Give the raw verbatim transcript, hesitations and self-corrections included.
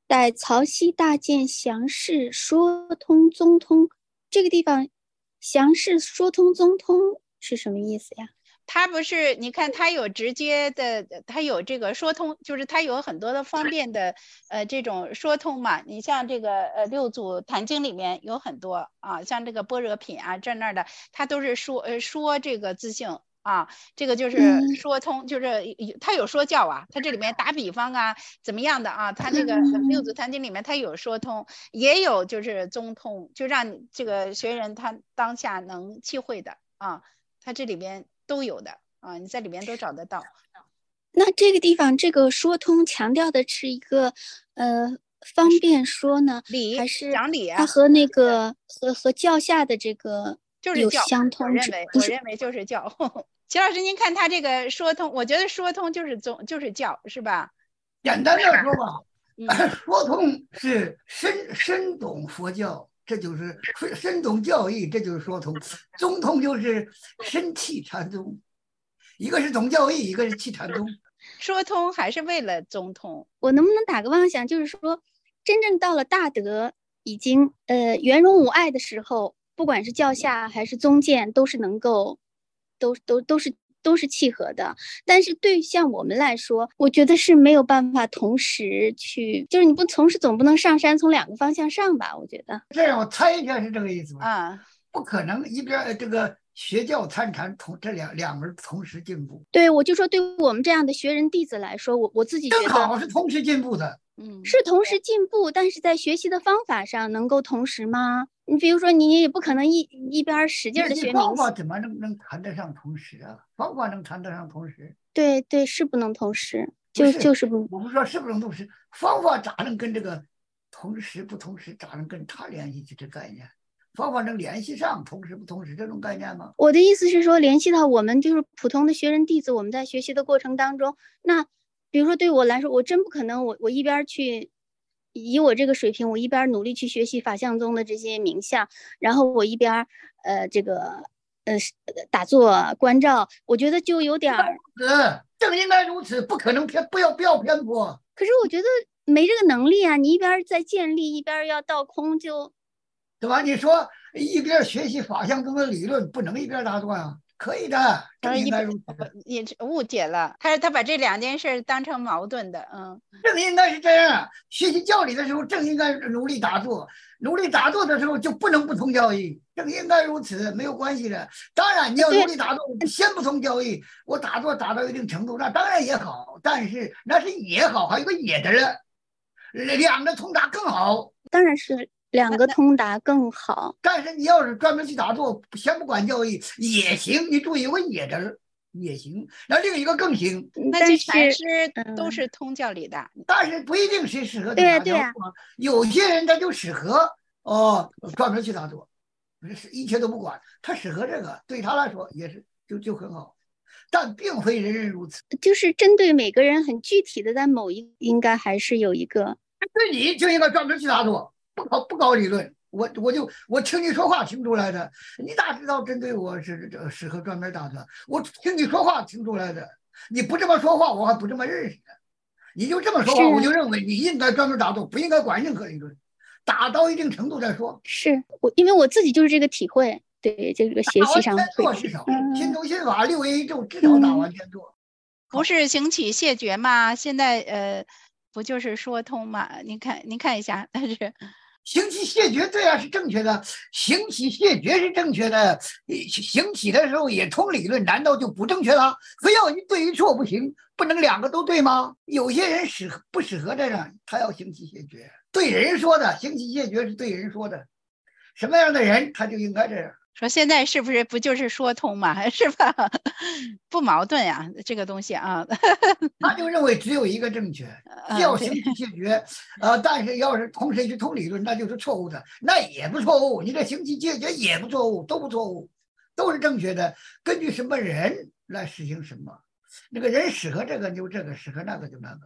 逮曹溪大见详释说通宗通，这个地方详释说通宗通是什么意思呀？ 它不是，你看它有直接的，它有这个说通，就是它有很多的方便的，呃，这种说通嘛。你像这个呃六祖坛经里面有很多啊，像这个般若品啊这那儿的，它都是说呃说这个自性啊，这个就是说通，就是它有说教啊，它这里面打比方啊，怎么样的啊，它这个六祖坛经里面它有说通，也有就是宗通，就让你这个学人他当下能体会的啊，它这里边都有的啊，你在里面都找得到。 那这个地方这个说通强调的是一个呃方便说呢，还是讲理啊？ 它和那个和和教下的这个有就是教， 相通？ 我认为我认为就是教。齐老师，您看他这个说通，我觉得说通就是宗就是教，是吧？ 简单的说吧， 嗯、 说通是深深懂佛教，这就是深懂教义，这就是说通；宗通就是深契禅宗，一个是懂教义，一个是契禅宗。 说通还是为了宗通。 我能不能打个妄想，就是说，真正到了大德已经呃圆融无碍的时候，不管是教下还是宗见，都是能够，都都都是都是契合的。但是对像我们来说，我觉得是没有办法同时去，就是你不同时总不能上山从两个方向上吧？我觉得这样我猜一下是这个意思吧？ 啊， 不可能一边这个学教参禅同这两两门同时进步。 对，我就说对我们这样的学人弟子来说，我我自己觉得正好是同时进步的。 嗯， 是同时进步，但是在学习的方法上能够同时吗？你比如说，你也不可能一一边使劲的学方法，怎么能能谈得上同时啊？方法能谈得上同时？ 对对，是不能同时，就就是不。 我不说是不能同时，方法咋能跟这个同时不同时咋能跟它联系起这概念？方法能联系上同时不同时这种概念吗？ 我的意思是说，联系到我们就是普通的学人弟子，我们在学习的过程当中，那比如说对我来说，我真不可能我，我我一边去。以我这个水平，我一边努力去学习法相宗的这些名相，然后我一边呃这个呃打坐观照，我觉得就有点儿。 呃，正应该如此，不可能偏，不要不要偏颇。 可是我觉得没这个能力啊！你一边在建立，一边要倒空就，就对吧？你说一边学习法相宗的理论，不能一边打坐啊？可以的，正应该如此。 也误解了，他他把这两件事当成矛盾的，嗯， 正应该是这样。学习教理的时候，正应该努力打坐；努力打坐的时候，就不能不通教义。正应该如此，没有关系的。当然，你要努力打坐，先不通教义，我打坐打到一定程度，那当然也好。但是那是也好，还有个也的了，两个通达更好。 当然是两个通达更好。 但是你要是专门去打坐，先不管教义也行。你注意，我也的也行，那另一个更行。 那些禅师都是通教理的， 嗯、但是不一定谁适合对呀对呀。 有些人他就适合哦，专门去打坐，一切都不管，他适合这个，对他来说也是就就很好。但并非人人如此， 就是针对每个人很具体的，在某一应该还是有一个。 对你就应该专门去打坐，不搞不搞理论。我我就我听你说话听出来的，你哪知道针对我是这适合专门打坐？我听你说话听出来的，你不这么说话，我还不这么认识呢。你就这么说话，我就认为你应该专门打坐，不应该管任何理论，打到一定程度再说。 是我因为我自己就是这个体会，对这个学习上天坐至少，心中心法六业一咒至少打完天坐。 不是行起谢绝吗？现在呃，不就是说通吗？您看您看一下，但是。 行起谢绝对啊是正确的，行起谢绝是正确的，行起的时候也通理论，难道就不正确了？非要一对一错不行，不能两个都对吗？有些人适合不适合这样，他要行起谢绝，对人说的，行起谢绝是对人说的，什么样的人他就应该这样。 说现在是不是不就是说通嘛，是吧？不矛盾呀，这个东西啊。 他就认为只有一个正确，要行起谢绝，呃，但是要是同时去通理论，那就是错误的，那也不错误。你这行起谢绝也不错误，都不错误，都是正确的。根据什么人来实行什么，那个人适合这个就这个，适合那个就那个。